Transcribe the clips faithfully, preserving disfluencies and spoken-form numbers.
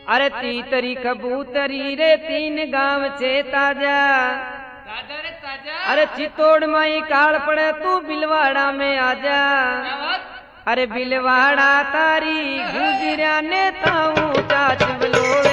अरे तीतरी कबूतरी रे तीन गांव छे ताजा। ताजा रे ताजा। अरे चित्तौड़ माई काल पड़े तू बिलवाड़ा में आजा। क्या बात? अरे बिलवाड़ा तारी गुजरिया ने ताऊ चाच बलोवे।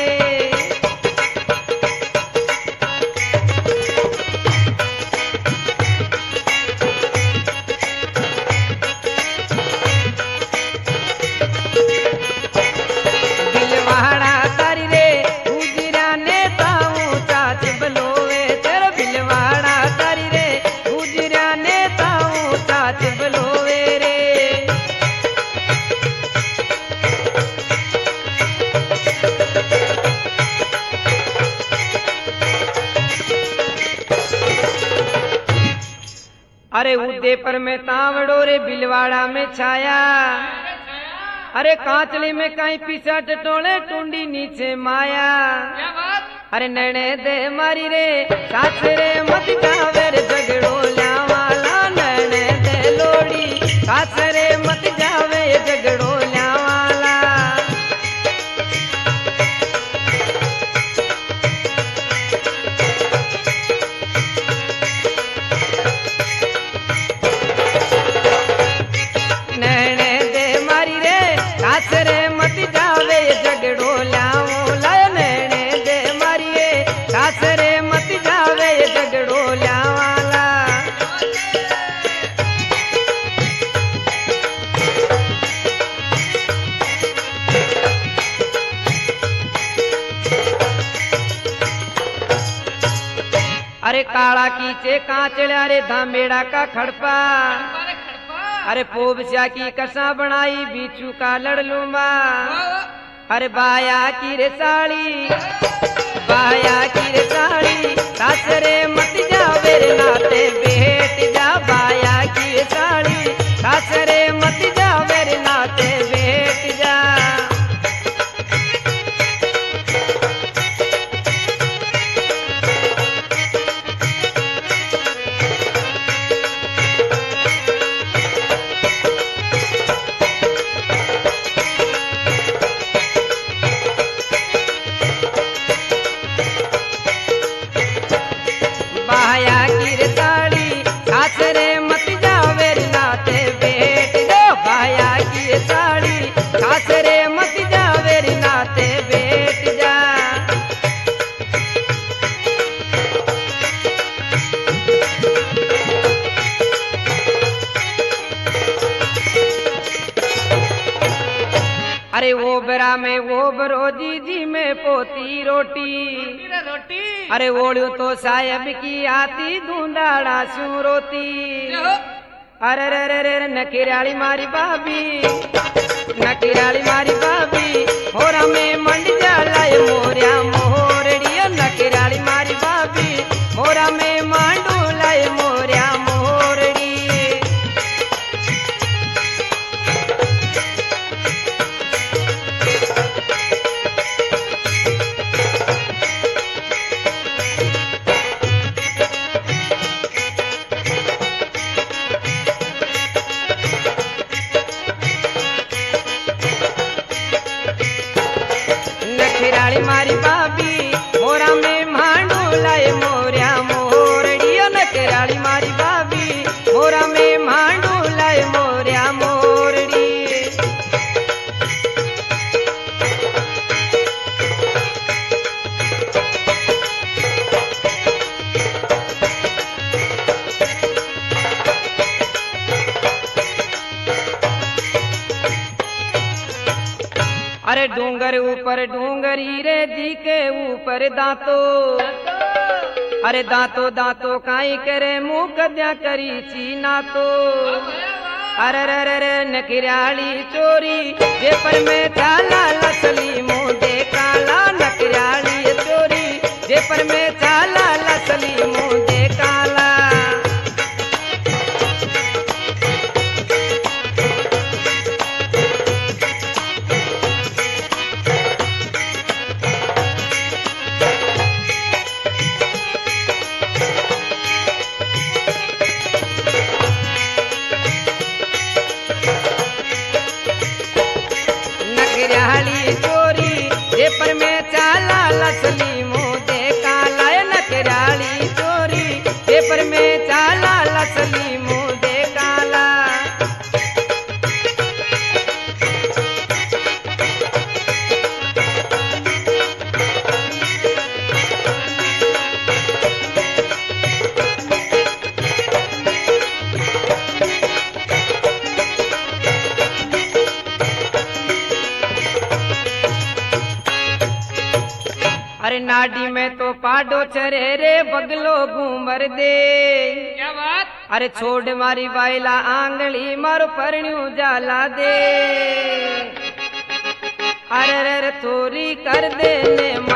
अरे उदयपुर में तावड़ो रे बिलवाड़ा में छाया। अरे कांचली में कहीं पीछा टटोले टूंडी नीचे माया। क्या बात? अरे नैने दे मारी रे सास रे मत जावे रे झगड़ो ल्यावाला। नैने दे लोड़ी सास रे मत जावे झगड़ो ल्यावाला। नैने दे मारी रे सास रे मत जावे झगड़ो ल्यावाला। नैने दे मारी रे सास रे मत जावे झगड़ो ल्यावाला। अरे काला कीचे कांचड़ा रे धामेड़ा का खड़पा। अरे खड़पा। अरे पोबचा की कसा बनाई बीचू का लड़लूमा। अरे बाया की रे साड़ी बाया की रे साड़ी सास रे मत जावे रे नाते बेट जा। बाया की रे साड़ी सास रे मत जावे रे नाते बेट जा। बाया की रे साड़ी सास रे मत जावे रे नाते बेट जा। बाया की रे साड़ी सास रे मत जावे रे नाते बेट जा। अरे वो बरा में वो बरो जी जी में पोती रोटी। रोटी रे रोटी। अरे ओढ़ू तो साहेब की आती धुंधाड़ा सू रोती। क्या हो? अरे रे रे रे नकिराली मारी भाभी नकिराली मारी भाभी होरा में मंड जाला ये मोरिया मोरड़िया। नकिराली मारी भाभी मोरा में मांडू लाए मोरिया मोरड़ी। नखिराली मारी भाभी मोरा में मांडू लाए मोरिया मोरड़िया। नखिराली मारी भाभी मोरा में मांडू लाए मोरिया मोरड़ी। अरे डूंगर ऊपर डूंगरी रे जी के ऊपर दांतो। अरे दांतो दांतो काई करे मुंह कद्या करी चीना तो। अरे रे रे रे नकिराली चोरी जेपर में चाला लसली मुंह दे काला। नकिराली चोरी जेपर में चाला लसली मुंह दे काला। नखिराली अरे नाडी में तो पाडो चरे रे बगलो घूमर दे। क्या बात। अरे छोड़ मारी बाइला आंगली मारो परण्यू जाला दे। अरे रे थोरी कर दे ने